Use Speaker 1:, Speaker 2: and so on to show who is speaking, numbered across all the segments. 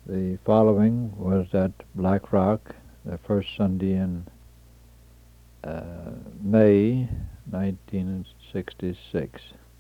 Speaker 1: The following was at Black Rock, the first Sunday in May 1966.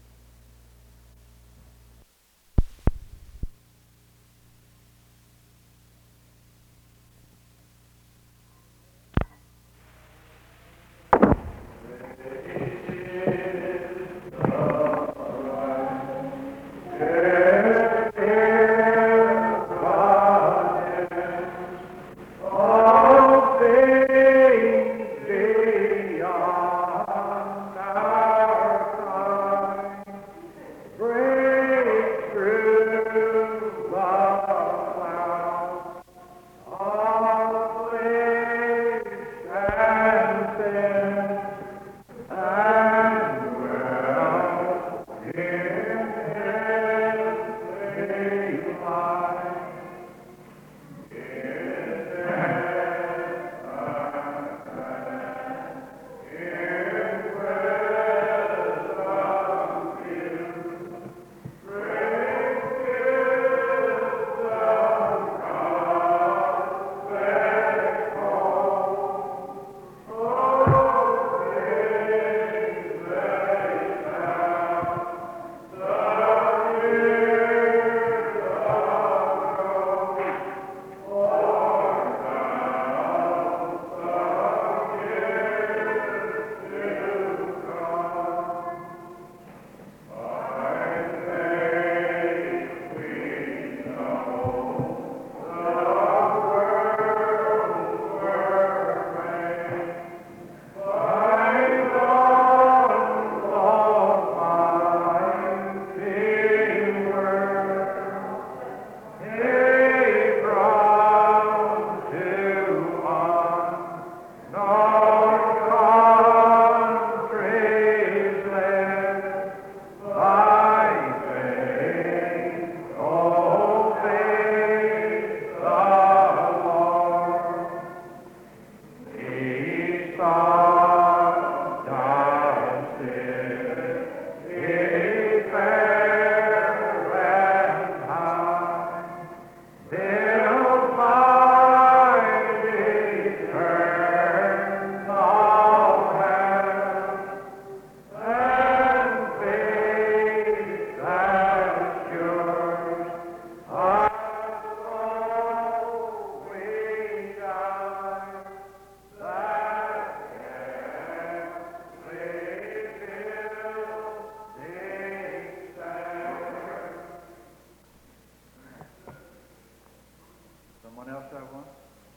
Speaker 2: Someone else have one?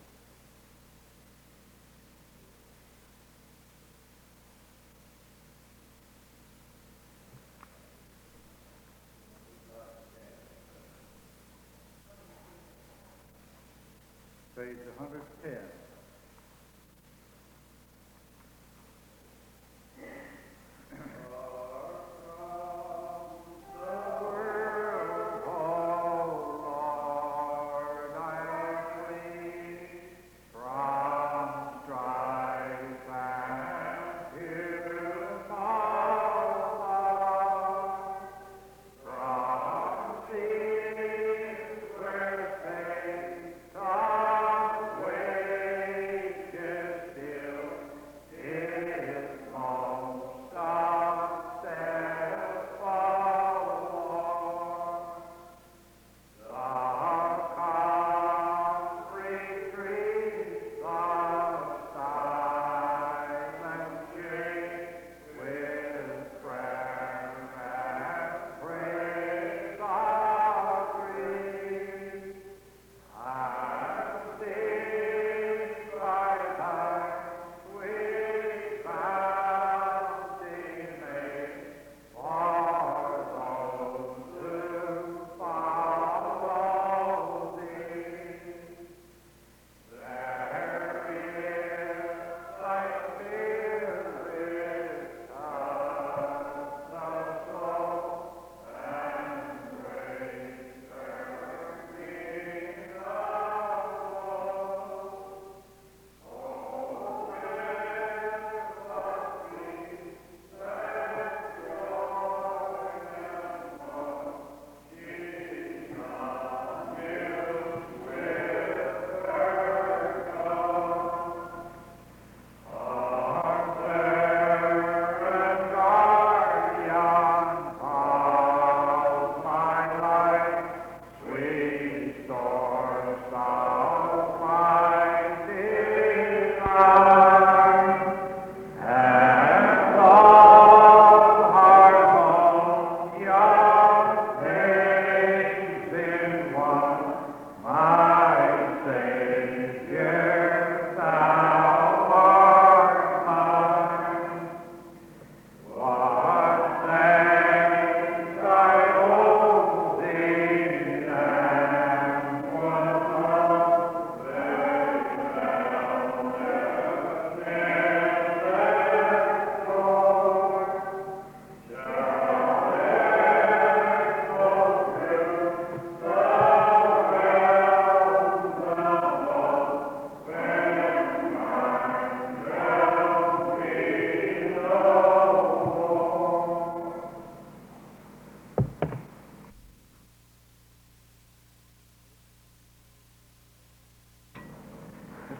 Speaker 2: Page 110.
Speaker 3: Away.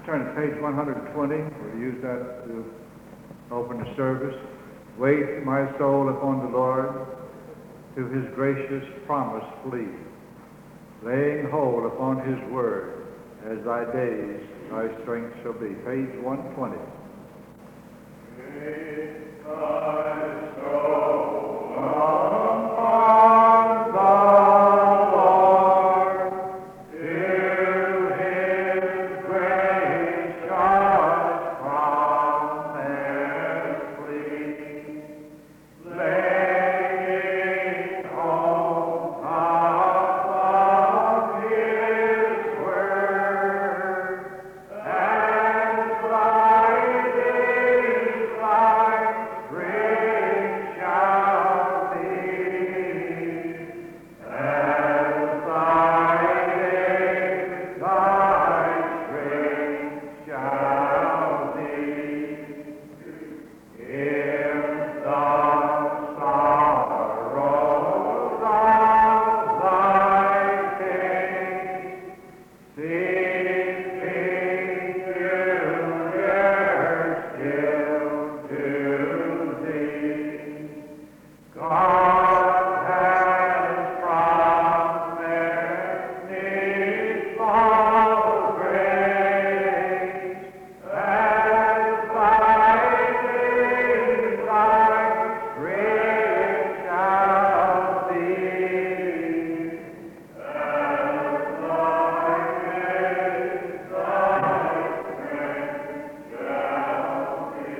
Speaker 2: turn to page 120. We'll use that to open the service. Wait, my soul, upon the Lord, to his gracious promise flee, laying hold upon his word, as thy days thy strength shall be. Page 120. Wait, my soul, upon the Lord, till his gracious promise flee, laying hold upon his word, as thy days thy strength shall be, as thy days thy strength shall be. In the sorrows of thy days, seek peculiar still to thee. God has promised needful grace, as thy days thy strength shall be, as thy days thy strength shall be.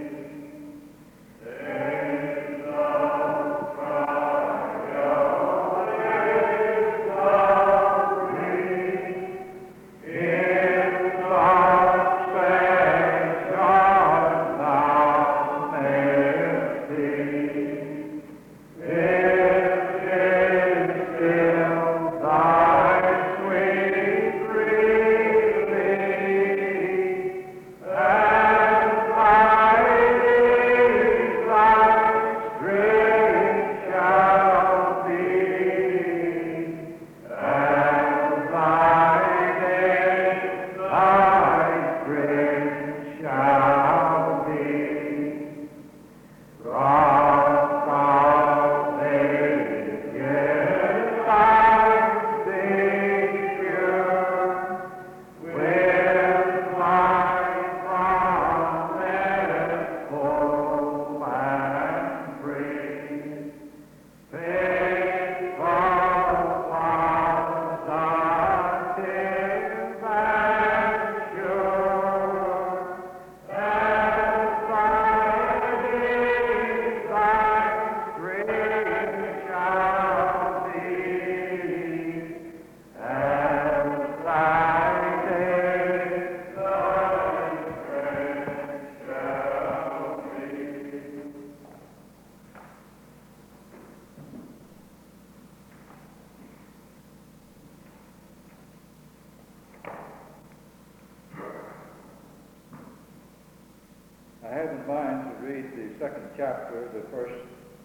Speaker 2: I have in mind to read the second chapter, the first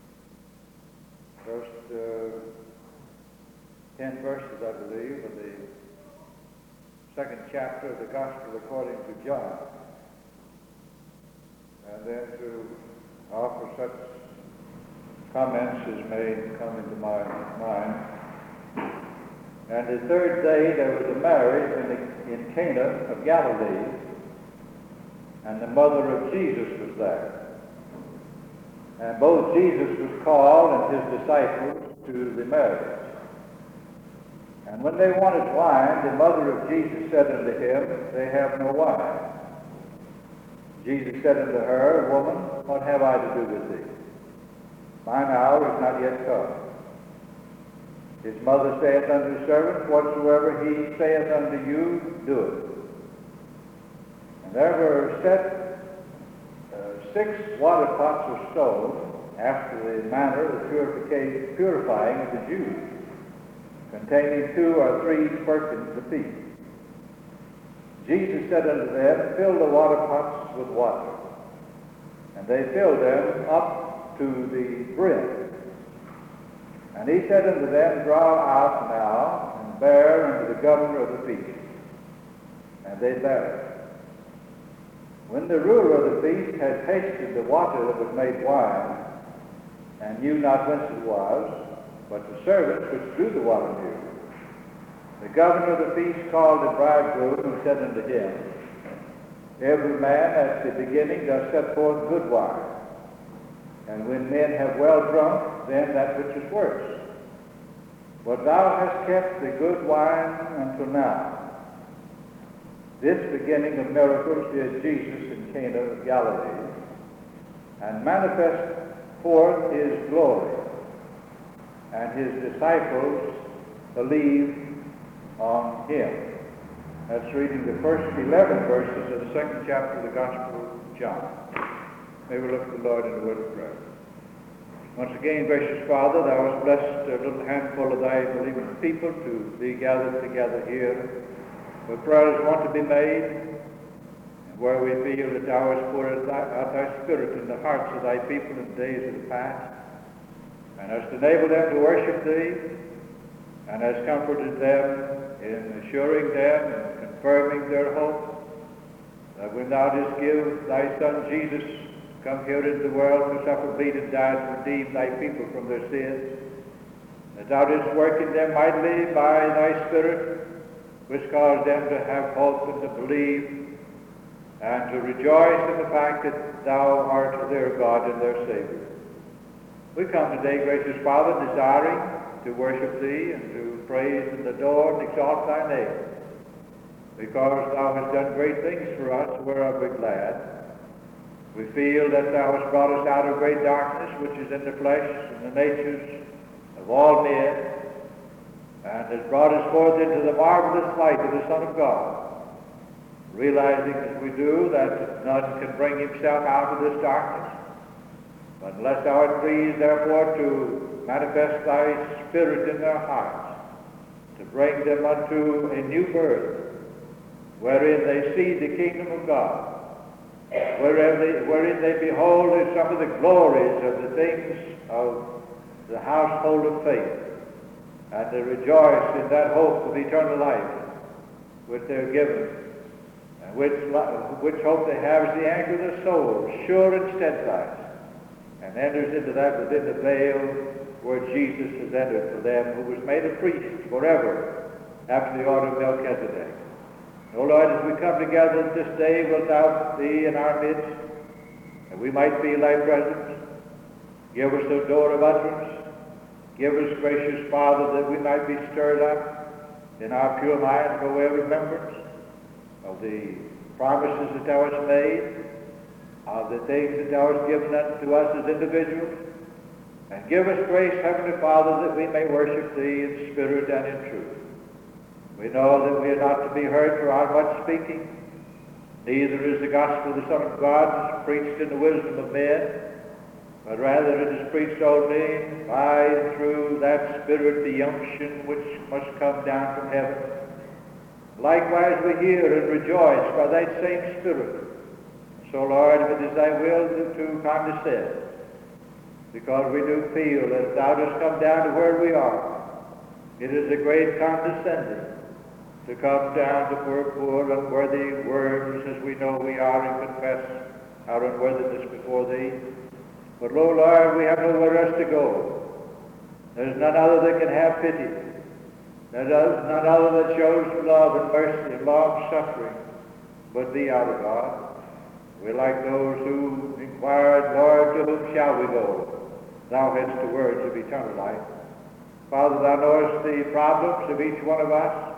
Speaker 2: 10 verses, I believe, of the second chapter of the Gospel according to John, and then to offer such comments as may come into my mind. And the third day there was a marriage in Cana of Galilee, and the mother of Jesus was there. And both Jesus was called and his disciples to the marriage. And when they wanted wine, the mother of Jesus said unto him, They have no wine. Jesus said unto her, Woman, what have I to do with thee? Mine hour is not yet come. His mother saith unto his servants, Whatsoever he saith unto you, do it. And there were set 6 water pots of stone, after the manner of the purifying of the Jews, containing 2 or 3 firkins apiece. Jesus said unto them, Fill the water pots with water. And they filled them up to the brim. And he said unto them, Draw out now, and bear unto the governor of the feast. And they bare it. When the ruler of the feast had tasted the water that was made wine, and knew not whence it was, but the servants which drew the water knew, the governor of the feast called the bridegroom and said unto him, Every man at the beginning does set forth good wine, and when men have well drunk, then that which is worse. But thou hast kept the good wine until now. This beginning of miracles did Jesus in Cana of Galilee, and manifest forth his glory, and his disciples believed on him. That's reading the first 11 verses of the second chapter of the Gospel of John. May we look to the Lord in the word of prayer. Once again, gracious Father, thou hast blessed a little handful of thy believing people to be gathered together here, where prayers want to be made, and where we feel that thou hast poured out thy Spirit in the hearts of thy people in the days of the past, and hast enabled them to worship thee, and hast comforted them in assuring them and confirming their hope, that when thou didst give thy Son Jesus come here into the world to suffer, bleed, and die to redeem thy people from their sins, that thou didst work in them mightily by thy Spirit, which caused them to have hope and to believe, and to rejoice in the fact that thou art their God and their Savior. We come today, gracious Father, desiring to worship thee and to praise and adore and exalt thy name, because thou hast done great things for us, whereof we're glad. We feel that thou hast brought us out of great darkness, which is in the flesh and the natures of all men, and has brought us forth into the marvelous light of the Son of God, realizing as we do that none can bring himself out of this darkness, but unless thou art pleased, therefore, to manifest thy Spirit in their hearts, to bring them unto a new birth, wherein they see the kingdom of God, wherein they behold some of the glories of the things of the household of faith, and they rejoice in that hope of eternal life which they are given, and which hope they have is the anchor of their soul, sure and steadfast, and enters into that within the veil where Jesus has entered for them, who was made a priest forever after the order of Melchizedek. O Lord, as we come together this day, wilt thou be in our midst, and we might feel thy presence. Give us a door of utterance. Give us, gracious Father, that we might be stirred up in our pure mind by way of remembrance of the promises that thou hast made, of the things that thou hast given unto us as individuals. And give us grace, Heavenly Father, that we may worship thee in spirit and in truth. We know that we are not to be heard for our much speaking, neither is the gospel of the Son of God preached in the wisdom of men, but rather it is preached only by and through that Spirit, the unction which must come down from heaven. Likewise we hear and rejoice by that same Spirit. So, Lord, if it is thy will to condescend, because we do feel that thou dost come down to where we are, it is a great condescending to come down to poor unworthy worms, as we know we are, and confess our unworthiness before thee. But, lo, Lord, we have nowhere else to go. There's none other that can have pity. There's none other that shows love and mercy and long-suffering but thee, our God. We're like those who inquired, Lord, to whom shall we go? Thou hast the words of eternal life. Father, thou knowest the problems of each one of us.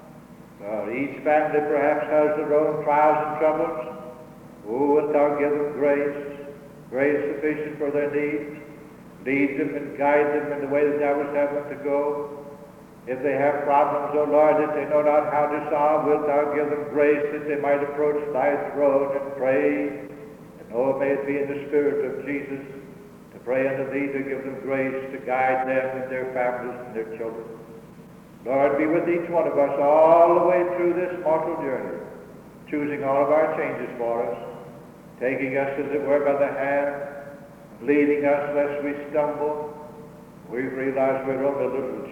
Speaker 2: Each family perhaps has their own trials and troubles. Oh, wilt thou give them grace sufficient for their needs. Lead them and guide them in the way that thou wouldst have them to go. If they have problems, O Lord, that they know not how to solve, wilt thou give them grace that they might approach thy throne and pray. And oh, may it be in the Spirit of Jesus to pray unto thee, to give them grace to guide them and their families and their children. Lord, be with each one of us all the way through this mortal journey, choosing all of our changes for us, taking us, as it were, by the hand, leading us lest we stumble. We realize we're only little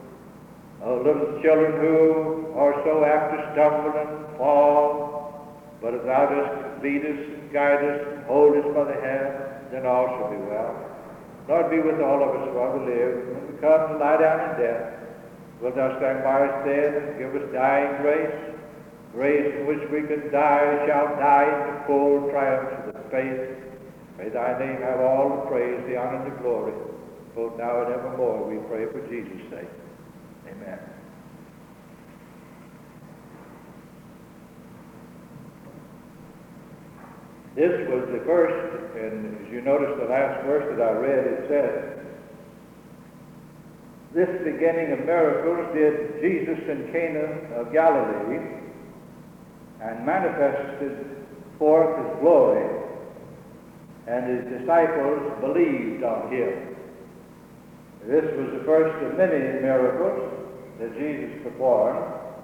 Speaker 2: children who are so apt to stumble and fall, But if thou dost lead us and guide us and hold us by the hand, then all shall be well. Lord, be with all of us while we live. When we come to lie down in death, wilt thou stand by us then and give us dying grace? Grace in which we can die, shall die in the full triumph of the faith. May thy name have all the praise, the honor, and the glory, both now and evermore, we pray for Jesus' sake. Amen. This was the first, and as you notice the last verse that I read, it says, this beginning of miracles did Jesus in Cana of Galilee, and manifested forth his glory, and his disciples believed on him. This was the first of many miracles that Jesus performed,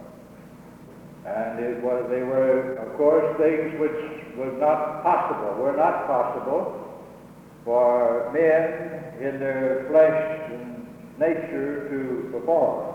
Speaker 2: and they were, of course, things which were not possible for men in their flesh and nature to perform.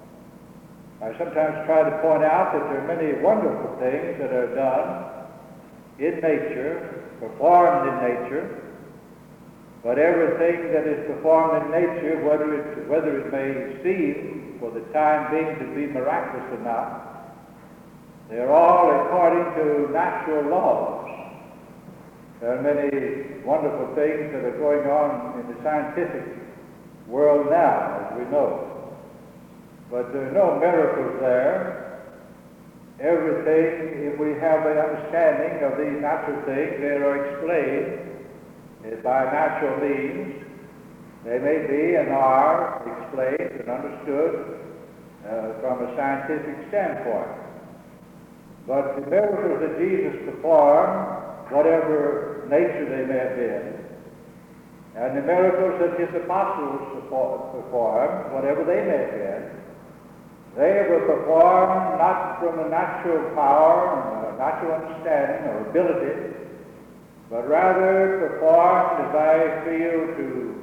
Speaker 2: I sometimes try to point out that there are many wonderful things that are done in nature, performed in nature, but everything that is performed in nature, whether it may seem for the time being to be miraculous or not, they're all according to natural laws. There are many wonderful things that are going on in the scientific world now, as we know. But there are no miracles there. Everything, if we have an understanding of these natural things, they are explained by natural means. They may be and are explained and understood from a scientific standpoint. But the miracles that Jesus performed, whatever nature they may have been, and the miracles that his apostles performed, whatever they may have been, they were performed not from a natural power, or natural understanding, or ability, but rather performed, as I feel,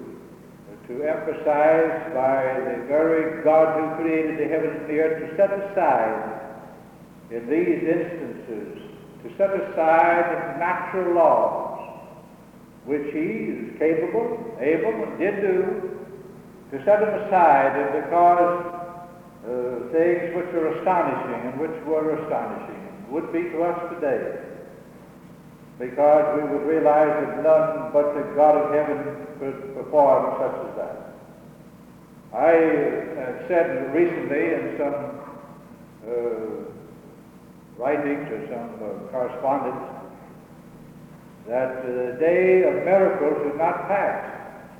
Speaker 2: to emphasize by the very God who created the heavens and the earth, to set aside, in these instances, to set aside the natural laws, which he is capable, able, and did do, to set them aside, and because things which are astonishing and which were astonishing would be to us today, because we would realize that none but the God of heaven could perform such as that. I have said recently in some writings or some correspondence that the day of miracles is not past.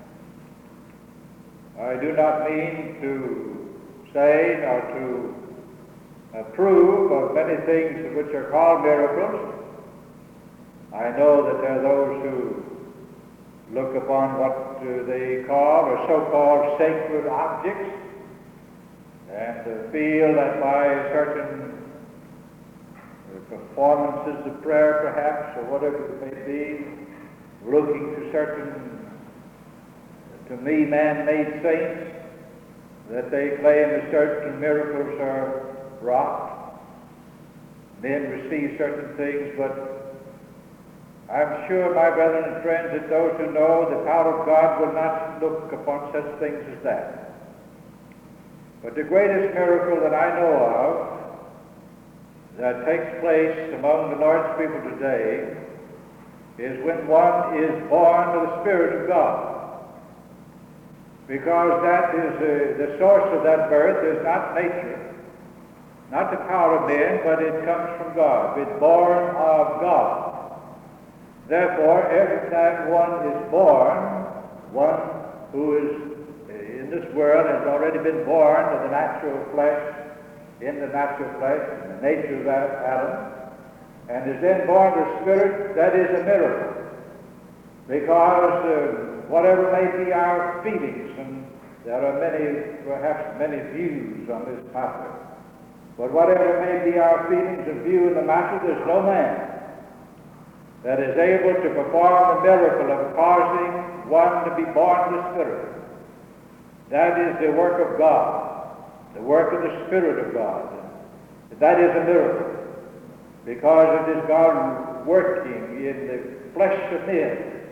Speaker 2: I do not mean to say or to approve of many things which are called miracles. I know that there are those who look upon what they call or so-called sacred objects and feel that by certain performances of prayer perhaps, or whatever it may be, looking to certain, to me, man-made saints, that they claim that certain miracles are wrought. Men receive certain things, but I'm sure, my brethren and friends, that those who know the power of God will not look upon such things as that. But the greatest miracle that I know of that takes place among the Lord's people today is when one is born of the Spirit of God. Because that is the source of that birth is not nature, not the power of men, but it comes from God. It's born of God. Therefore, every time one is born, one who is in this world has already been born of the natural flesh, in the natural flesh, in the nature of that Adam, and is then born of the Spirit, that is a miracle. Because whatever may be our feelings, and there are perhaps many views on this matter, but whatever may be our feelings and view in the matter, there's no man that is able to perform the miracle of causing one to be born of the Spirit. That is the work of God, the work of the Spirit of God. That is a miracle. because of this God working in the flesh of men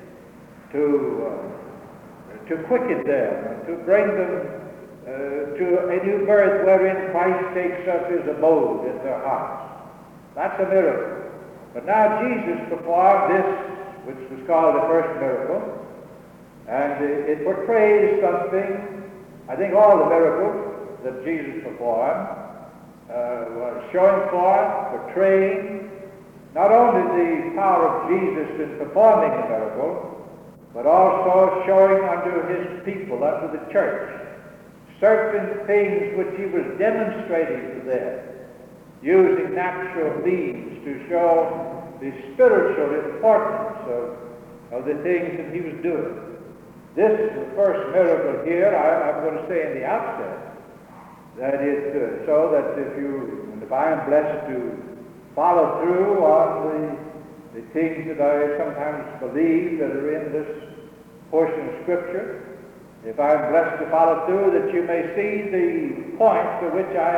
Speaker 2: to quicken them, and to bring them to a new birth wherein Christ takes up his abode in their hearts. That's a miracle. But now Jesus performed this, which was called the first miracle, and it portrays something. I think all the miracles that Jesus performed was showing forth, portraying, not only the power of Jesus in performing the miracle, but also showing unto his people, unto the church, certain things which he was demonstrating to them, using natural means to show the spiritual importance of the things that he was doing. This is the first miracle here. I'm going to say in the outset that it's so that if I am blessed to follow through on the things that I sometimes believe that are in this portion of Scripture, if I am blessed to follow through, that you may see the point to which I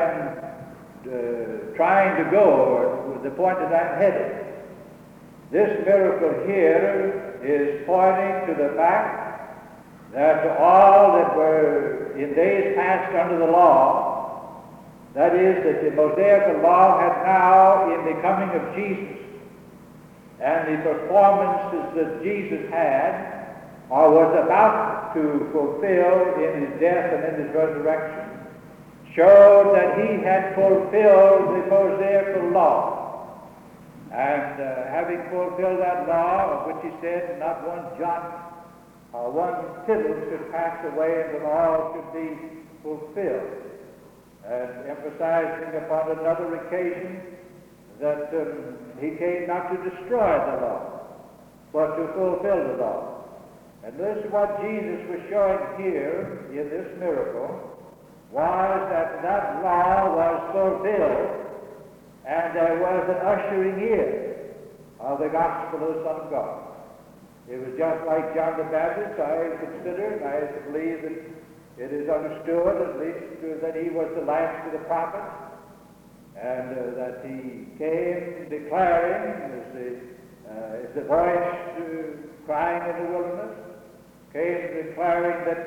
Speaker 2: am trying to go, or the point that I'm headed. This miracle here is pointing to the fact that all that were in days past under the law, that is, that the Mosaic law had now, in the coming of Jesus, and the performances that Jesus had, or was about to fulfill in his death and in his resurrection, showed that he had fulfilled the Mosaic law. And having fulfilled that law, of which he said, not one jot or one tittle should pass away until all should be fulfilled, and emphasizing upon another occasion that he came not to destroy the law, but to fulfill the law. And this is what Jesus was showing here in this miracle, was that law was fulfilled, and there was an ushering in of the gospel of the Son of God. It was just like John the Baptist. I consider, and I believe that it is understood, at least, that he was the last of the prophets, and that he came declaring, as the voice crying in the wilderness, came declaring that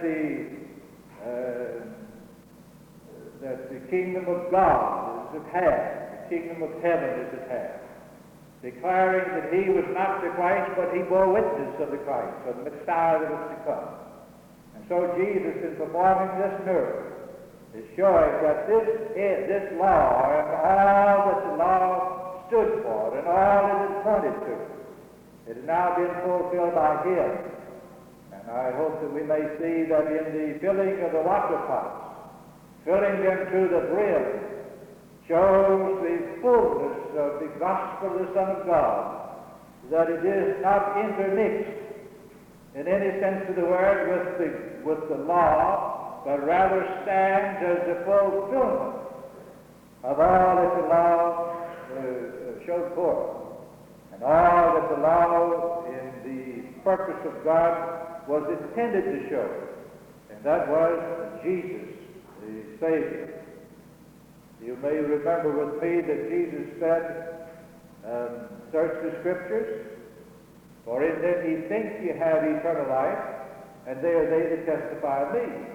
Speaker 2: the kingdom of God is at hand, the kingdom of heaven is at hand, declaring that he was not the Christ, but he bore witness of the Christ, of the Messiah that was to come. And so Jesus, in performing this miracle, is showing that this law and all that the law stood for and all that it pointed to, it has now been fulfilled by him. And I hope that we may see that in the filling of the water pots, filling them to the brim, shows the fullness of the gospel of the Son of God, that it is not intermixed in any sense of the word with the law, but rather stands as the fulfillment of all that the law showed forth, and all that the law in the purpose of God was intended to show, and that was Jesus, the Savior. You may remember with me that Jesus said, search the Scriptures, for in them ye think ye have eternal life, and they are they that testify of me.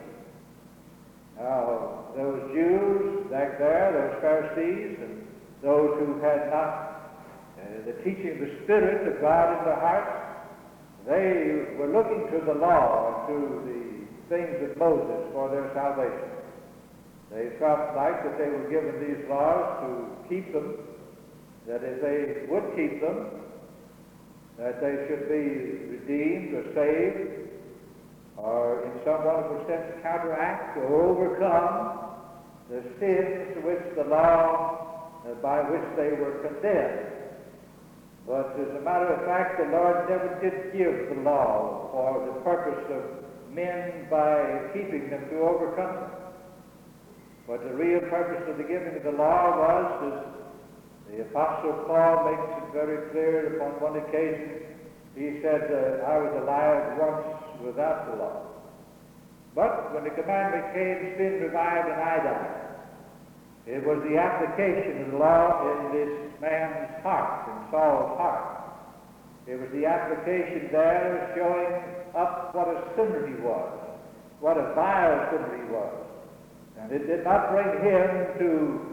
Speaker 2: Now, those Jews back there, those Pharisees, and those who had not the teaching of the Spirit of God in their hearts, they were looking to the law and to the things of Moses for their salvation. They felt like that they were given these laws to keep them, that if they would keep them, that they should be redeemed or saved, or in some wonderful sense counteract or overcome the sins to which the law, by which they were condemned. But as a matter of fact, the Lord never did give the law for the purpose of men by keeping them to overcome them. But the real purpose of the giving of the law was, as the Apostle Paul makes it very clear upon one occasion, he said, I was alive once without the law. But when the commandment came, sin revived and I died. It was the application of the law in this man's heart, in Saul's heart. It was the application there showing up what a sinner he was, what a vile sinner he was. And it did not bring him to,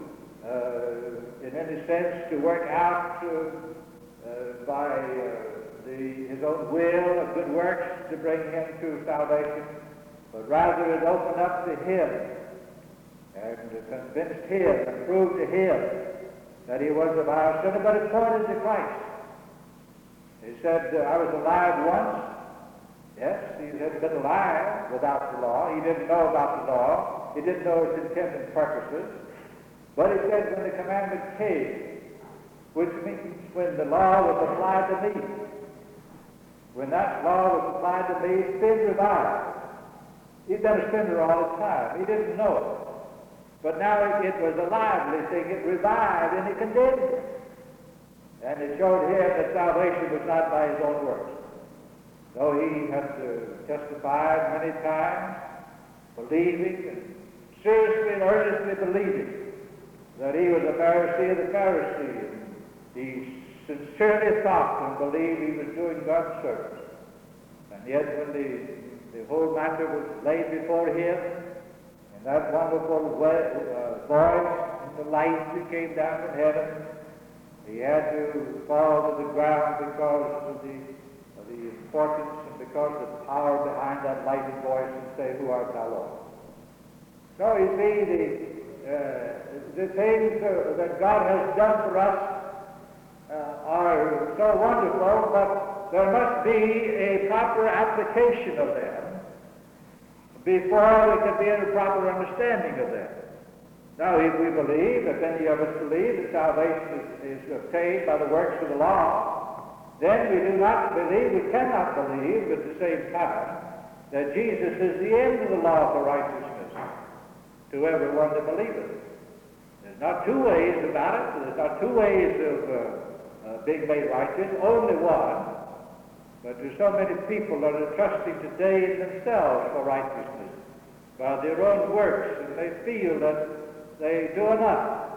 Speaker 2: in any sense, to work out by his own will of good works to bring him to salvation, but rather it opened up to him and convinced him and proved to him that he was a vile sinner, but it pointed to Christ. He said, I was alive once. Yes, he had been alive without the law. He didn't know about the law. He didn't know its intent and purposes. But he said, when the commandment came, which means when the law was applied to me, when that law was applied to me, sin revived. He'd been a sinner all the time. He didn't know it. But now it was a lively thing. It revived and it condemned him. And it showed him that salvation was not by his own works. Though he had testified many times, believing and seriously and earnestly believing that he was a Pharisee of the Pharisees. He sincerely thought and believed he was doing God's service. And yet when the whole matter was laid before him, and that wonderful voice and the light that came down from heaven, he had to fall to the ground because of the importance and because of the power behind that lighted voice and say, "Who art thou, Lord?" So you see, the things that God has done for us are so wonderful, but there must be a proper application of them before we can be in a proper understanding of them. Now, if we believe, if any of us believe that salvation is obtained by the works of the law, then we do not believe, we cannot believe at the same time that Jesus is the end of the law for righteousness to everyone that believeth. There's not two ways about it. There's not two ways of being made righteous, only one. But there's so many people that are trusting today in themselves for righteousness by their own works, and they feel that they do enough.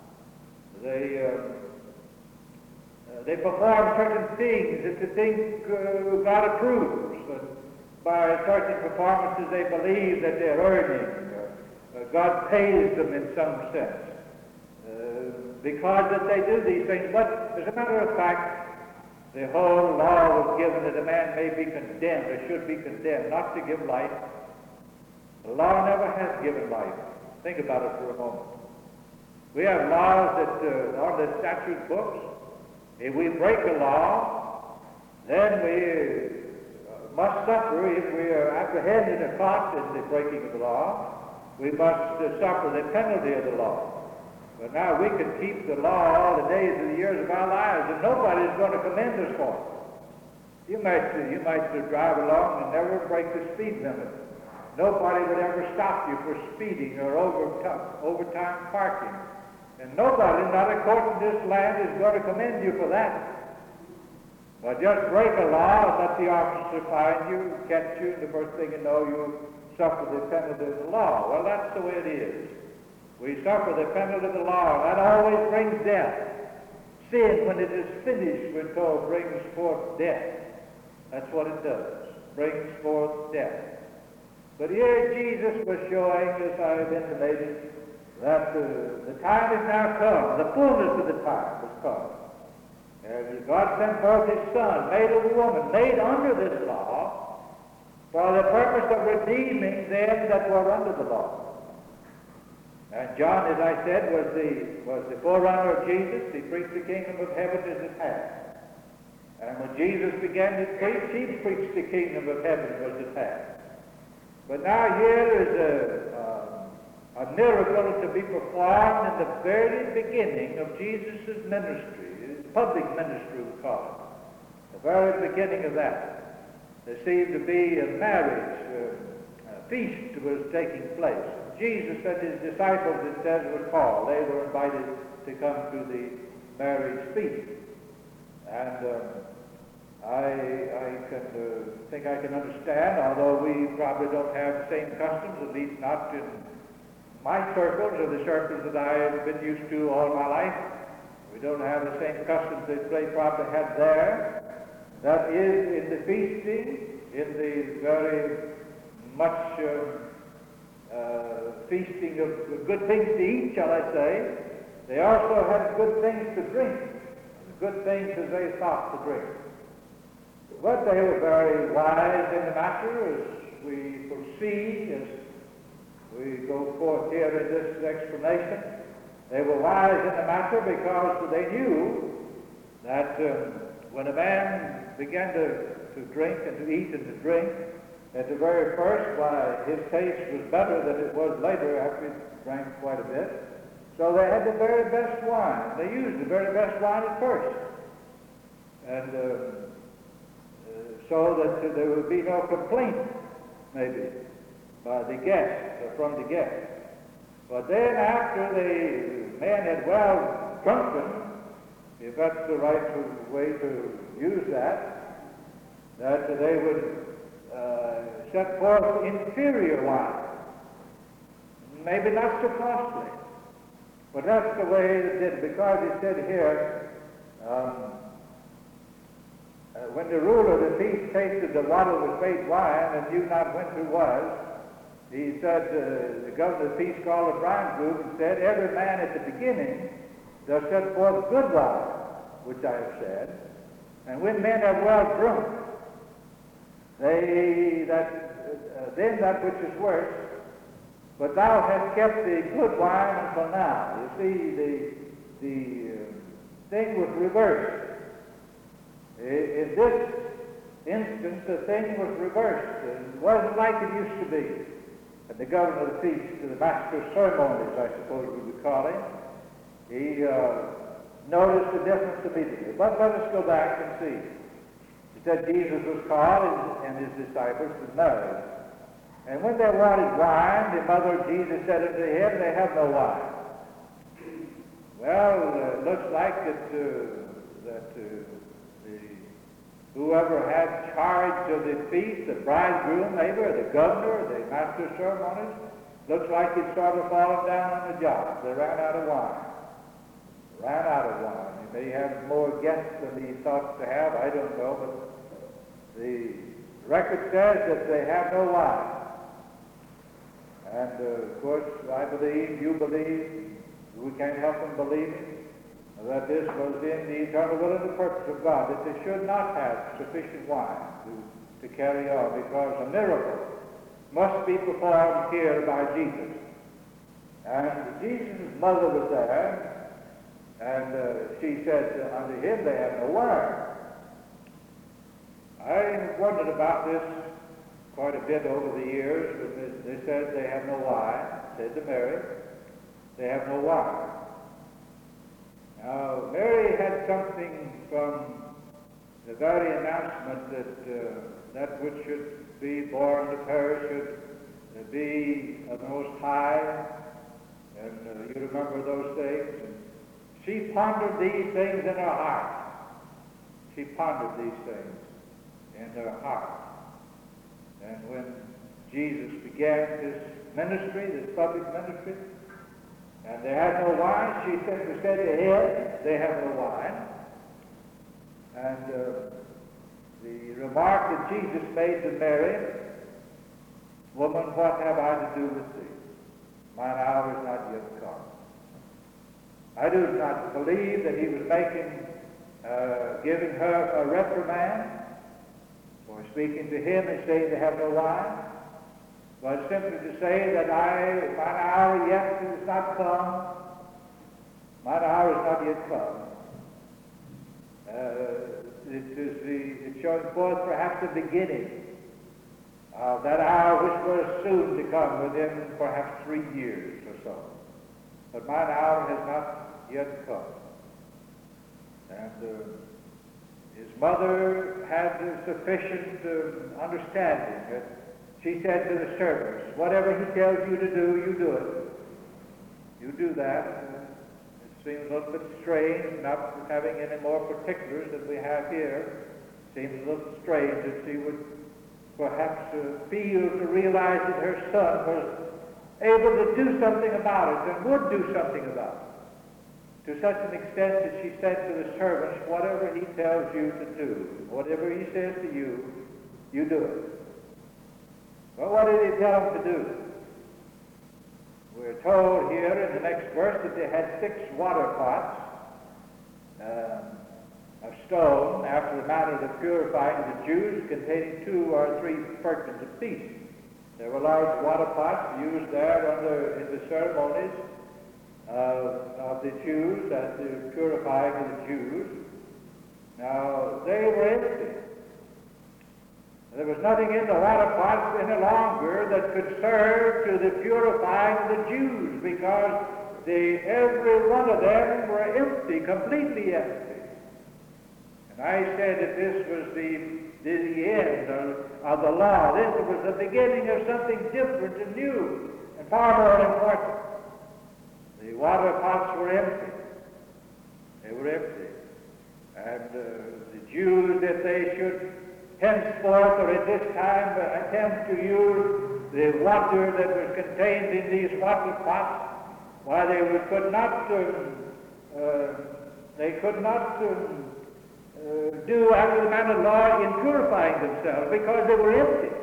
Speaker 2: They perform certain things that they think God approves, and by certain performances they believe that they're earning. God pays them in some sense because that they do these things. But as a matter of fact, the whole law was given that a man may be condemned, or should be condemned, not to give life. The law never has given life. Think about it for a moment. We have laws that are the statute books. If we break a law, then we must suffer. If we are apprehended and caught in the breaking of the law, we must suffer the penalty of the law. But now we can keep the law all the days of the years of our lives, and nobody is going to commend us for it. You might drive along and never break the speed limit. Nobody would ever stop you for speeding or overtime parking. And nobody, not a court in this land, is going to commend you for that. But just break a law, let the officer find you, catch you, and the first thing you know, you suffer the penalty of the law. Well, that's the way it is. We suffer the penalty of the law. That always brings death. Sin, when it is finished, we're told, brings forth death. That's what it does. Brings forth death. But here Jesus was showing, as I have intimated, that the time is now come. The fullness of the time has come. And God sent forth his Son, made of a woman, made under this law, for the purpose of redeeming them that were under the law. And John, as I said, was the forerunner of Jesus. He preached the kingdom of heaven as it had. And when Jesus began to preach, he preached the kingdom of heaven as it had. But now here is a miracle to be performed in the very beginning of Jesus' ministry, his public ministry, we call it. The very beginning of that. There seemed to be a marriage, a feast was taking place. Jesus and his disciples, it says, were called. They were invited to come to the marriage feast. And I can understand, although we probably don't have the same customs, at least not in my circles are the circles that I've been used to all my life. We don't have the same customs that they probably had there. That is in the feasting, in the very much feasting of good things to eat, shall I say. They also had good things to drink, good things as they thought to drink. But they were very wise in the matter, as we proceed, as we go forth here in this explanation. They were wise in the matter because they knew that when a man began to drink and to eat and to drink, at the very first, why, his taste was better than it was later after he drank quite a bit. So they had the very best wine. They used the very best wine at first. And so that there would be no complaint, maybe, by the guest or from the guest. But then after the man had well drunken, if that's the right way to use that they would set forth inferior wine, maybe not so costly. But that's the way it did, because he said here, when the ruler of the feast tasted the water was made wine and knew not whence it was, he said, the governor of the feast called the bridegroom and said, every man at the beginning does set forth good wine, which I have said, and when men have well drunk, then that which is worse, but thou hast kept the good wine until now. You see, the thing was reversed. In this instance, the thing was reversed. It wasn't like it used to be. And the governor of the feast, the master of ceremonies, I suppose we would call him, he noticed the difference immediately. But let us go back and see. He said Jesus was called and his disciples were married. And when they wanted wine, the mother of Jesus said unto him, they have no wine. Well, it looks like whoever had charge of the feast, the bridegroom maybe, or the governor, the master of ceremonies, looks like he'd sort of fallen down on the job. They ran out of wine. He may have more guests than he thought to have, I don't know, but the record says that they have no wine. And of course, I believe, you believe, we can't help them believing that this was in the eternal will and the purpose of God, that they should not have sufficient wine to carry on, because a miracle must be performed here by Jesus. And Jesus' mother was there, and she said unto him, they have no wine. I wondered about this quite a bit over the years, but they said they have no wine. Said to Mary, they have no wine. Now, Mary had something from the very announcement that that which should be born of her should be of the Most High, and you remember those things. And she pondered these things in her heart. She pondered these things in her heart. And when Jesus began his ministry, this public ministry, and they had no wine, she simply said to him, they have no wine. And the remark that Jesus made to Mary, woman, what have I to do with thee? Mine hour is not yet come. I do not believe that he was giving her a reprimand for speaking to him and saying they have no wine, but simply to say that mine hour yet is not come. Mine hour is not yet come. It's showing forth perhaps the beginning of that hour which was soon to come within perhaps 3 years or so. But mine hour has not yet come. And his mother had sufficient understanding that she said to the servants, whatever he tells you to do, you do it. You do that. It seems a little bit strange, not having any more particulars than we have here. It seems a little strange that she would perhaps feel to realize that her son was able to do something about it and would do something about it. To such an extent that she said to the servants, whatever he tells you to do, whatever he says to you, you do it. Well, what did he tell them to do? We're told here in the next verse that they had 6 water pots of stone, after the manner of the purifying of the Jews, containing 2 or 3 firkins apiece. There were large water pots used there in the ceremonies of the Jews, and the purifying of the Jews. Now, they were empty. There was nothing in the water pots any longer that could serve to the purifying of the Jews, because every one of them were empty, completely empty. And I said that this was the end of the law. This was the beginning of something different and new and far more important. The water pots were empty. They were empty. And the Jews, if they should henceforth or at this time attempt to use the water that was contained in these water pots, why they could not do after the manner of law in purifying themselves, because they were empty.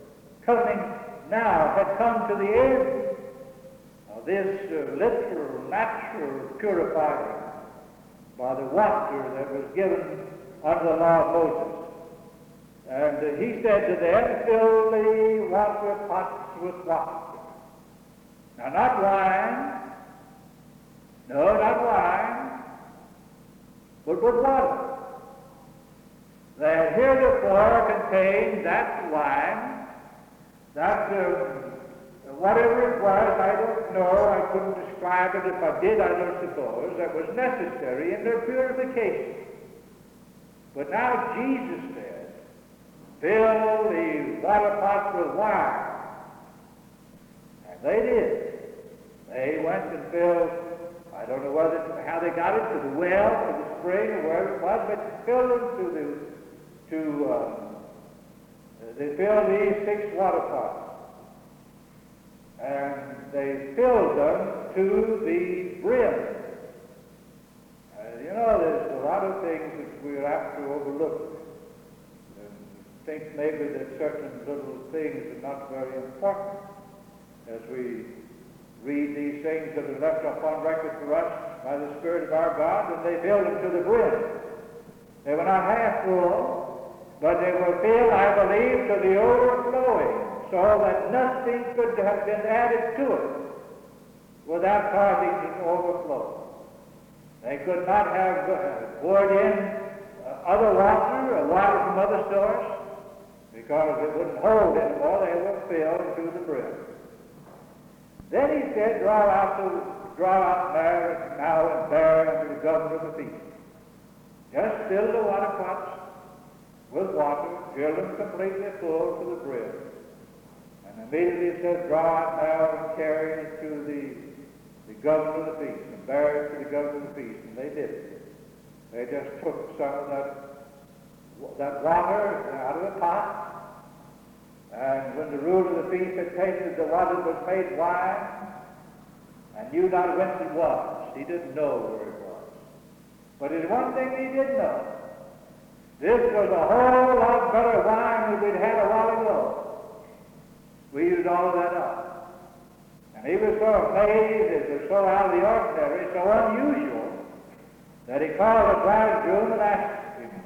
Speaker 2: Had come to the end of this literal, natural purifying by the water that was given under the law of Moses. And he said to them, fill the water pots with water. Now, not wine. No, not wine. But with water. They had heretofore contained that wine, that whatever it was, I don't know, I couldn't describe it. If I did, I don't suppose, that was necessary in their purification. But now Jesus said, fill the water pots with wine. And they did. They went and filled, I don't know how they got it, to the well, to the spring, or wherever it was, but filled them they filled these 6 water pots. And they filled them to the brim. There's a lot of things that we're apt to overlook. Think maybe that certain little things are not very important as we read these things that are left upon record for us by the Spirit of our God, and they filled them to the brim. They were not half full, but they were filled, I believe, to the overflowing, so that nothing could have been added to it without causing it to overflow. They could not have poured in other water or water from other source, because it wouldn't hold anymore. They were filled to the brim. Then he said, draw out there now and bear unto the governor of the feast. Just fill the water pots with water, fill them completely full to the brim. And immediately he said, draw out now and carry it to the governor of the feast, and bear it to the governor of the feast. And they did it. They just took some of that water out of the pot, and when the ruler of the feast had tasted the water that was made wine, and knew not whence it was, he didn't know where it was. But there's one thing he did know. This was a whole lot better wine than we'd had a while ago. We used all of that up. And he was so amazed, it was so out of the ordinary, so unusual, that he called the bridegroom and asked him,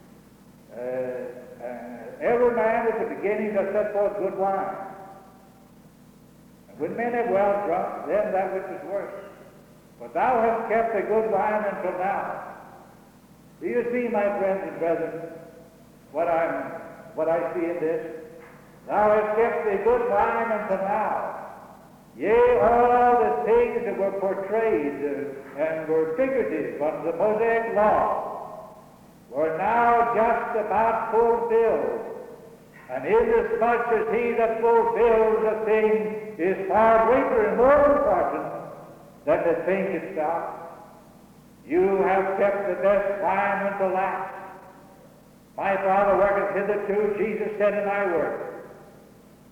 Speaker 2: every man at the beginning does set forth good wine. And when men have well drunk, then that which is worse. But thou hast kept the good wine until now. Do you see, my friends and brethren, what I see in this? Thou hast kept the good wine until now. Yea, all the things that were portrayed and were figurative under the Mosaic law were now just about fulfilled. And inasmuch as he that fulfills a thing is far greater and more important than the thing itself, you have kept the best wine until last. My Father worketh hitherto, Jesus said, and I work.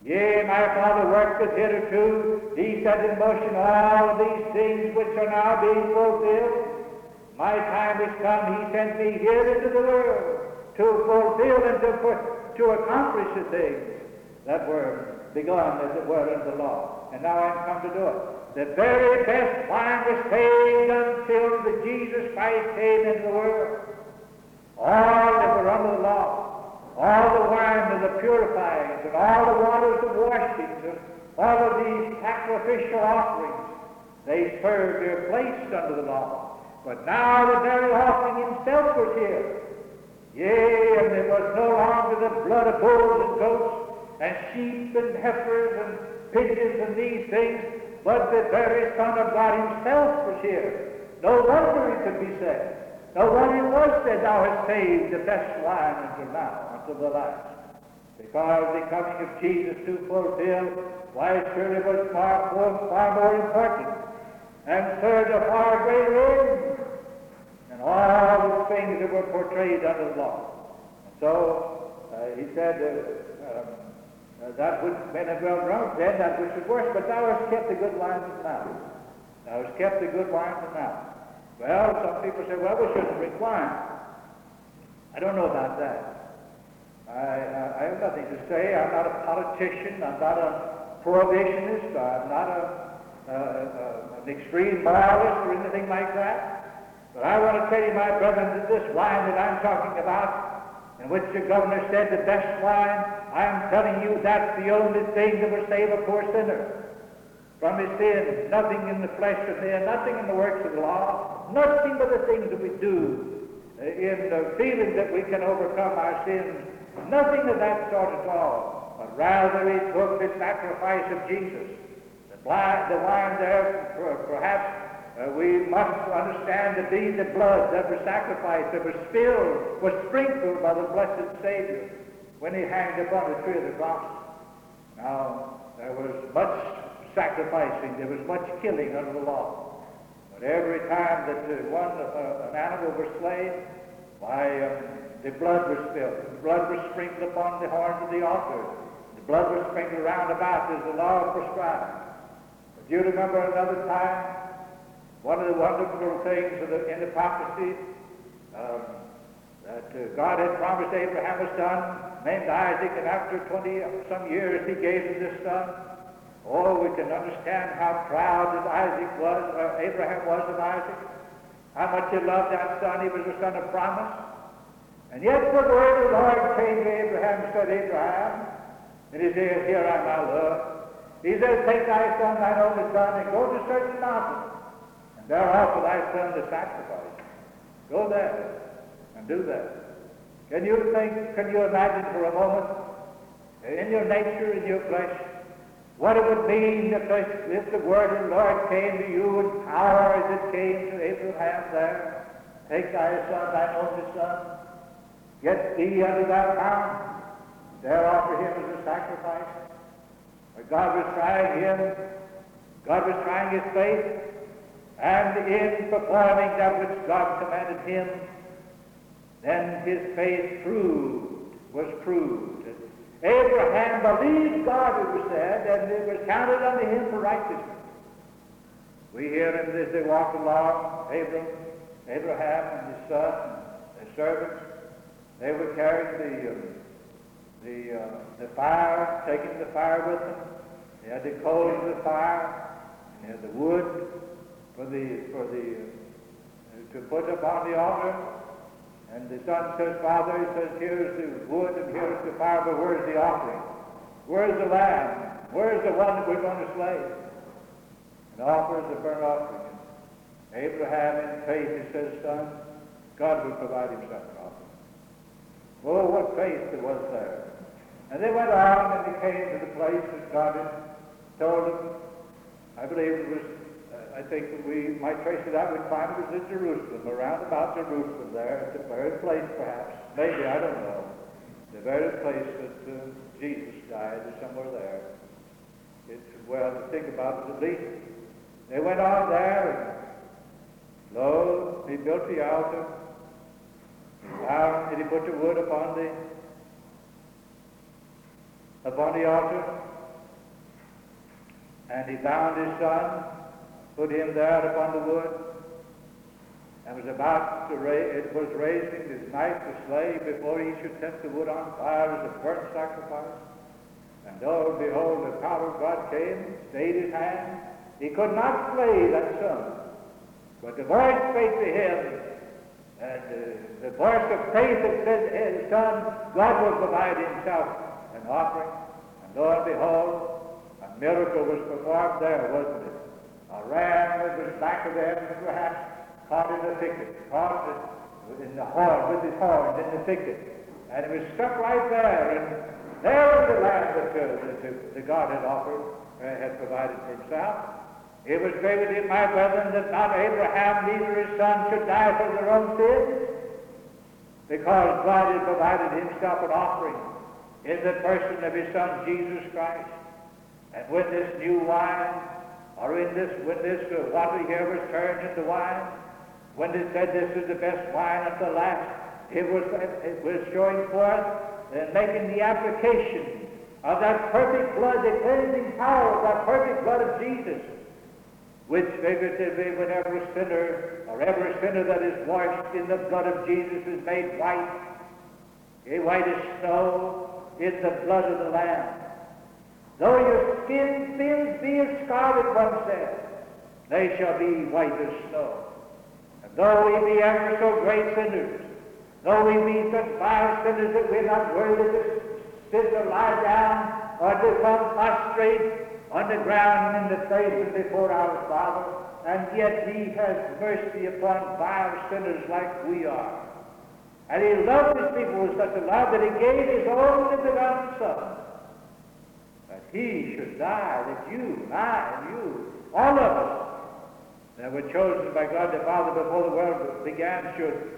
Speaker 2: Yea, my Father worketh hitherto. He set in motion all these things which are now being fulfilled. My time is come. He sent me here into the world to fulfill and to accomplish the things that were begun, as it were, in the law. And now I'm come to do it. The very best wine was saved until the Jesus Christ came into the world. All that were under the law, all the wine of the purifyings, and all the waters of washings, and all of these sacrificial offerings, they served their place under the law. But now the very offering himself was here. Yea, and it was no longer the blood of bulls and goats, and sheep and heifers and pigeons and these things, but the very Son of God himself was here. No wonder he could be said. No wonder it was said, thou hast saved the best wine until now, until the last. Because the coming of Jesus to fulfill, why surely was far more important, and served a far greater end than all the things that were portrayed under the law. And so he said, that which men have well drunk, then that which is worse, but thou hast kept the good wine until now. Thou hast kept the good wine until now. Well, some people say, well, we shouldn't drink wine. I don't know about that. I have nothing to say. I'm not a politician. I'm not a prohibitionist. I'm not an extreme moralist or anything like that. But I want to tell you, my brethren, that this wine that I'm talking about, in which the governor said the best wine, I'm telling you that's the only thing that will save a poor sinner from his sin. Nothing in the flesh of man, nothing in the works of the law, nothing but the things that we do in the feeling that we can overcome our sins. Nothing of that sort at all, but rather it took the sacrifice of Jesus. The wine there, perhaps we must understand to be the blood that was sacrificed, that was spilled, was sprinkled by the blessed Savior when he hanged upon the tree of the cross. Now, there was much sacrificing, there was much killing under the law. But every time that an animal was slain, the blood was spilled. The blood was sprinkled upon the horns of the altar. The blood was sprinkled round about as the law prescribed. But do you remember another time? One of the wonderful things in the prophecy that God had promised Abraham a son named Isaac, and after 20-some years he gave him this son. Oh, we can understand how proud that Abraham was of Isaac, how much he loved that son. He was a son of promise. And yet the word of the Lord came to Abraham and said, Abraham, and he said, here am I, love. He said, take thy son, thine only son, and go to certain mountain, and there offer thy son the sacrifice. Go there and do that. Can you imagine for a moment, in your nature, in your flesh, what it would mean if the word of the Lord came to you in power as it came to Abraham there? Take thy son, thine only son, get thee unto that mountain, there offer him as a sacrifice. Where God was trying him, God was trying his faith, and in performing that which God commanded him, then his faith was proved. Abraham believed God, it was said, and it was counted unto him for righteousness. We hear him as they walked along, Abraham and his son, and his servants. They were carrying the fire, taking the fire with them. They had the coals of the fire, and they had the wood to put upon the altar. And the son says, Father, he says, here's the wood and here's the fire, but where's the offering? Where's the lamb? Where's the one that we're going to slay? And offers the burnt offering. Abraham, in faith, he says, son, God will provide himself an offering. Oh, what faith there was there. And they went on and they came to the place that God had told them. I believe it was, I think that we might trace it out. We'd find it was in Jerusalem, around about Jerusalem there, at the very place perhaps, maybe, I don't know, the very place that Jesus died is somewhere there. It's well to think about it at least. They went on there, and lo, he built the altar, and he put the wood upon the altar, And he bound his son, put him there upon the wood, and was about to raising his knife to slay before he should set the wood on fire as a burnt sacrifice. And lo and behold, the power of God came, stayed his hand. He could not slay that son, but the voice spake to him, and the voice of faith that said, son, God will provide himself an offering. And lo and behold, a miracle was performed there, wasn't it? A ram that was back of them, perhaps, caught in the thicket, caught in the horn, with his horns in the thicket. And it was stuck right there, and there was the lamb that God had offered, had provided for himself. It was greater in my brethren that not Abraham neither his son should die for their own sins, because God had provided himself an offering in the person of his son Jesus Christ. And when this new wine, or when this water here was turned into wine, when it said this is the best wine of the last, it was showing forth and making the application of that perfect blood, the cleansing power of that perfect blood of Jesus, which figuratively when every sinner that is washed in the blood of Jesus is made white, white as snow in the blood of the Lamb. Though your sins be as scarlet, one said, they shall be white as snow. And though we be ever so great sinners, though we be such vile sinners that we're not worthy to sit or lie down or to come prostrate on the ground in the face and before our Father, and yet he has mercy upon vile sinners like we are. And he loved his people with such a love that he gave his only begotten Son, that he should die, that you, I, and you, all of us that were chosen by God the Father before the world began should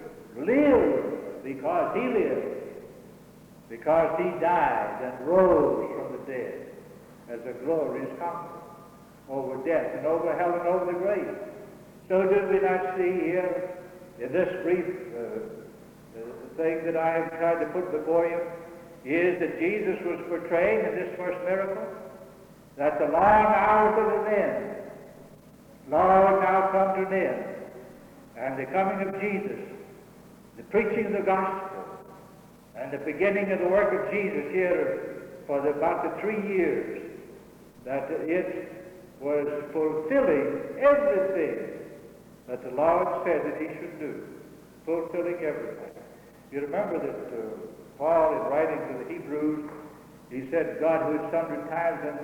Speaker 2: live because he lived, because he died and rose from the dead as a glorious conqueror over death and over hell and over the grave. So do we not see here in this brief thing that I have tried to put before you is that Jesus was portraying in this first miracle that the long hours of the end, Lord, now come to an end, and the coming of Jesus, the preaching of the gospel, and the beginning of the work of Jesus here for about the 3 years, that it was fulfilling everything that the Lord said that he should do, fulfilling everything. You remember that Paul, in writing to the Hebrews, he said, God who at sundry times and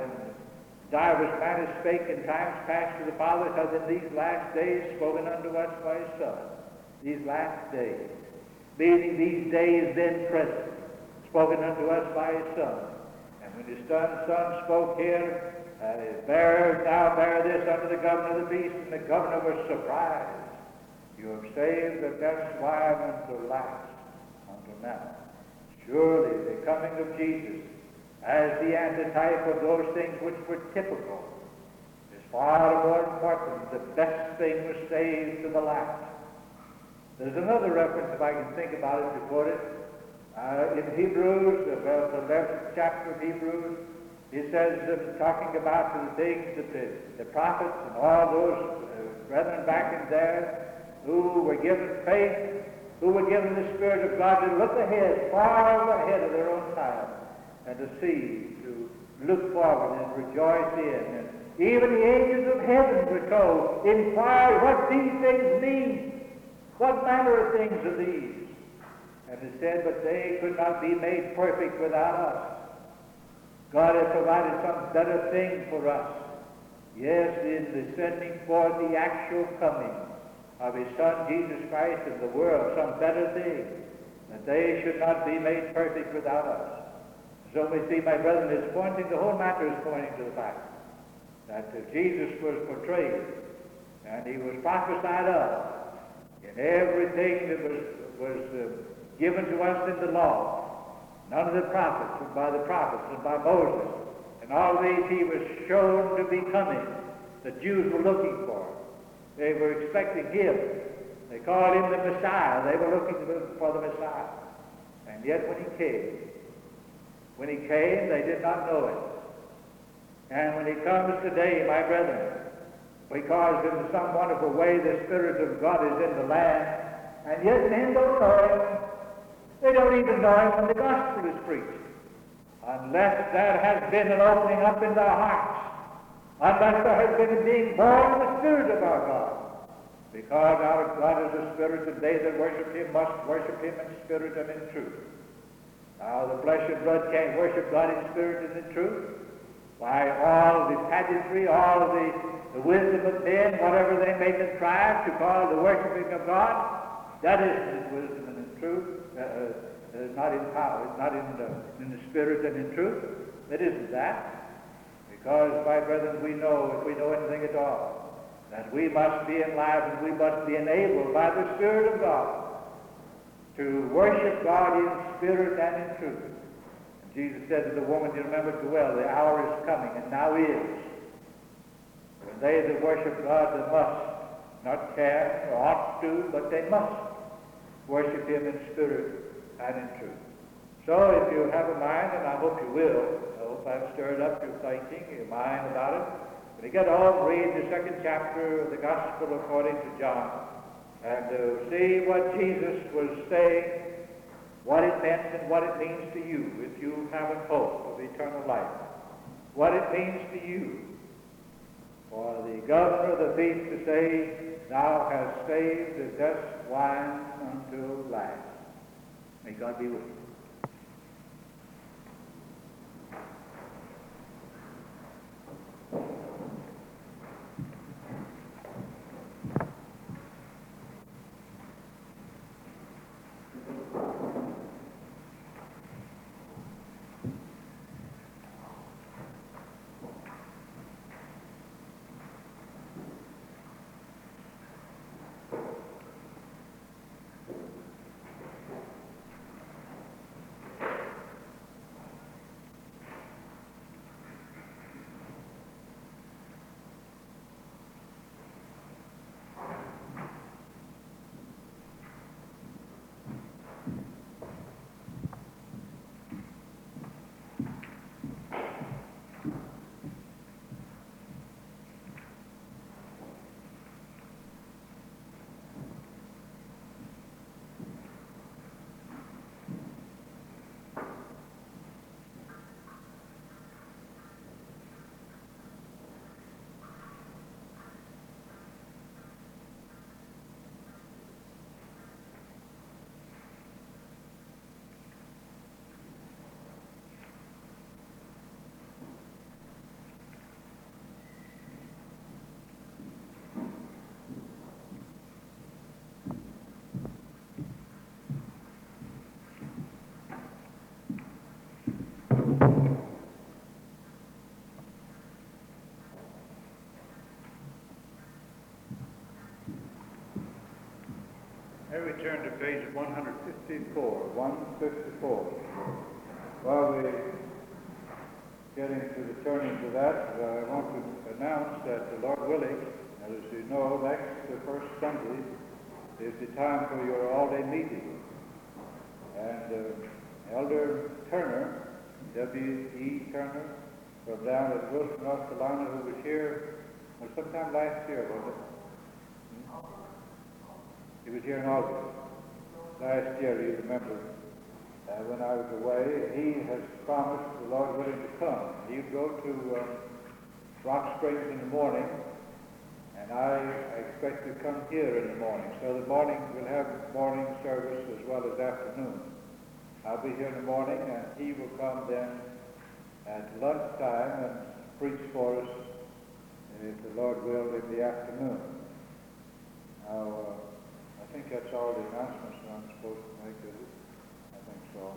Speaker 2: divers manners spake in times past to the fathers, hath in these last days spoken unto us by his Son. These last days, meaning these days then present, spoken unto us by his Son. And when his Son spoke here, now bear this unto the governor of the beast, and the governor was surprised. You have saved the best wine until last, until now. Surely the coming of Jesus as the antitype of those things which were typical is far more important. The best thing was saved to the last. There's another reference, if I can think about it, to quote it. In Hebrews, the 11th chapter of Hebrews, he says, talking about the things that the prophets and all those brethren back in there who were given faith, who were given the Spirit of God to look ahead, far ahead of their own time, and to see, to look forward and rejoice in. And even the angels of heaven were told, inquire what these things mean. What manner of things are these? And it said, but they could not be made perfect without us. God has provided some better thing for us. Yes, in the sending forth the actual coming of his Son, Jesus Christ, in the world, some better thing, that they should not be made perfect without us. So we see, my brethren, the whole matter is pointing to the fact that Jesus was portrayed, and he was prophesied of in everything that was given to us in the law. None of the prophets, and by the prophets, and by Moses, and all these he was shown to be coming. The Jews were looking for him. They were expecting him. They called him the Messiah. They were looking for the Messiah. And yet when he came, they did not know him. And when he comes today, my brethren, because in some wonderful way the Spirit of God is in the land, and yet men don't know him. They don't even know him when the gospel is preached. Unless there has been an opening up in their hearts, unless there has been a being born of the Spirit of our God. Because our God is a Spirit, and they that worship him must worship him in spirit and in truth. Now the flesh and blood can't worship God in spirit and in truth. Why, all the pageantry, all the wisdom of men, whatever they may contrive to call the worshiping of God, that isn't wisdom and in truth. Not in power, not in the spirit and in truth. It isn't that. Because, my brethren, we know, if we know anything at all, that we must be enlivened, we must be enabled by the Spirit of God to worship God in spirit and in truth. And Jesus said to the woman, you remember too well, the hour is coming, and now is, when they that worship God, they must, not can or ought to, but they must worship him in spirit and in truth. So if you have a mind, and I hope you will, I hope I've stirred up your thinking, your mind about it. When you get home, read the 2nd chapter of the Gospel according to John, and see what Jesus was saying, what it meant and what it means to you if you have a hope of eternal life. What it means to you for the governor of the feast to say, thou hast saved the best wine until last. May God be with you. Here we turn to page 154, 154. While we get into the turning to that, I want to announce that the Lord willing, as you know, next first Sunday is the time for your all-day meeting. And Elder Turner, W.E. Turner, from down at Wilson, North Carolina, who was here sometime last year, was it? He was here in August. Last year, you remember, when I was away, he has promised, the Lord willing, to come. He'd go to Rock Springs in the morning, and I expect to come here in the morning. So the morning, we'll have morning service as well as afternoon. I'll be here in the morning, and he will come then at lunchtime and preach for us, if the Lord will, in the afternoon. Now, I think that's all the announcements that I'm supposed to make, is it? I think so.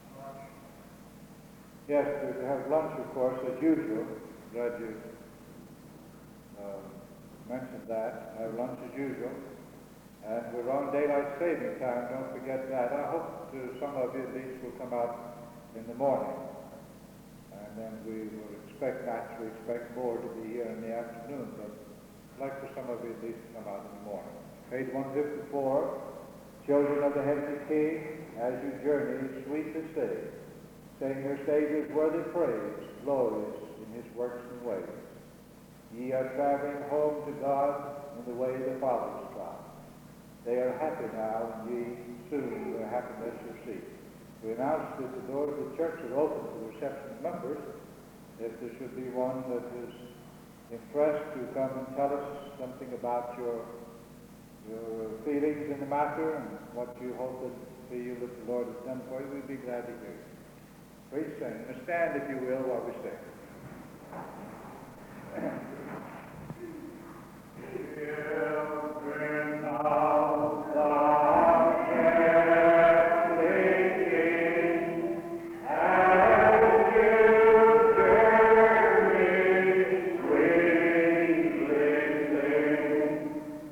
Speaker 2: Yes, we have lunch, of course, as usual. Glad you mentioned that. Have lunch as usual. And we're on daylight saving time, don't forget that. I hope some of you at least will come out in the morning. And then we will naturally expect more to be here in the afternoon, but I'd like for some of you at least to come out in the morning. Page 154, Children of the Heavenly King, as you journey, sweet to say, saying, your Savior is worthy praise, glorious in his works and ways. Ye are traveling home to God in the way the fathers trod. They are happy now, and ye soon their happiness will see. We announce that the doors of the church are open for the reception of members. If there should be one that is impressed to come and tell us something about your feelings in the matter and what you hope and feel that the Lord has done for you, we'd be glad to hear. Please sing. Now stand, if you will, while we sing. Children of the heavenly King, as you journey sweetly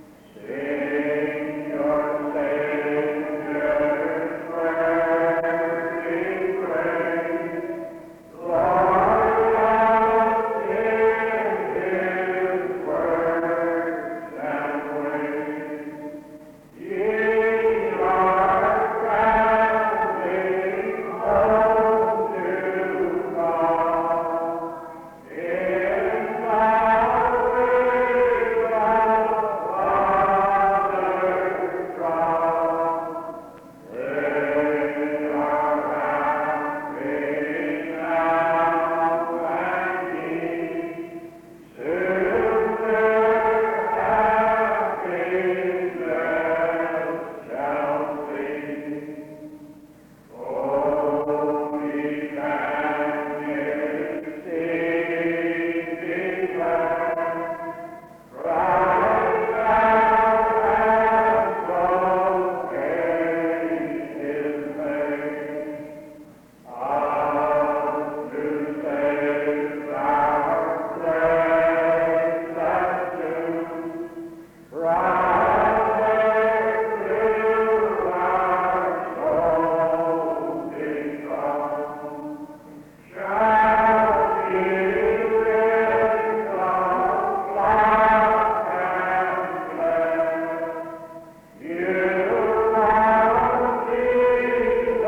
Speaker 2: sing your Savior's worthy praise. Lord, love in his words and ways. Ye are traveling home to God in the way the Father trod. They are happy now, and ye soon their happiness shall see. Oh, ye can sing declare, Christ hath spoken his name. Us to save our place and soon, rise to our soul become. Shall ye live of flock and flame? You are Jesus,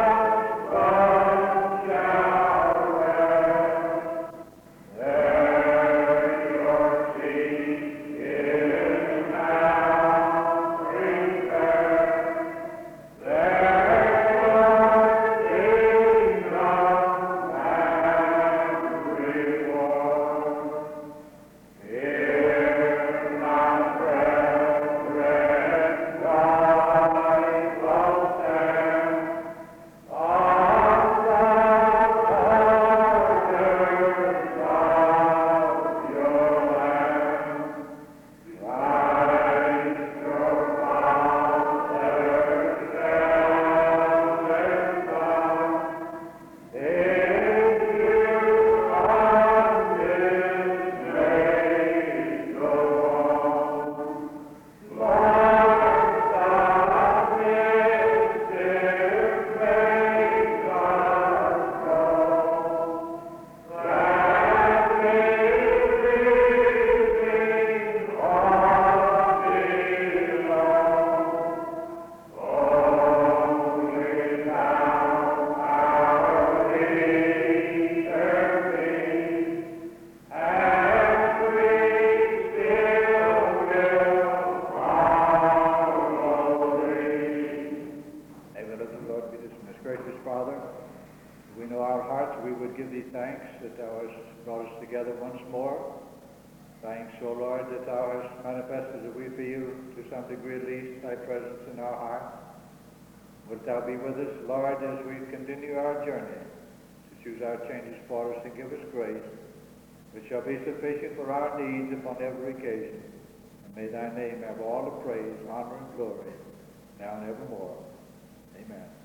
Speaker 2: but shall wear. There your seat is now prepared. There your kingdom and reward. Fear not, brethren, God will stand on the borders of your land. Christ your Father's eldest Son, in you on his name go on. Lord, some mystic makes us go, that may living all below. Only now our Easter be, and we still will follow thee. May the little Lord be dismissed. Gracious Father, we know our hearts, we would give thee thanks that thou hast brought us together once more. Thanks, O Lord, that thou hast manifested that we feel, to some degree at least, thy presence in our hearts. Wilt thou be with us, Lord, as we continue our journey, to choose our changes for us and give us grace, which shall be sufficient for our needs upon every occasion. And may thy name have all the praise, honor, and glory, now and evermore. Amen.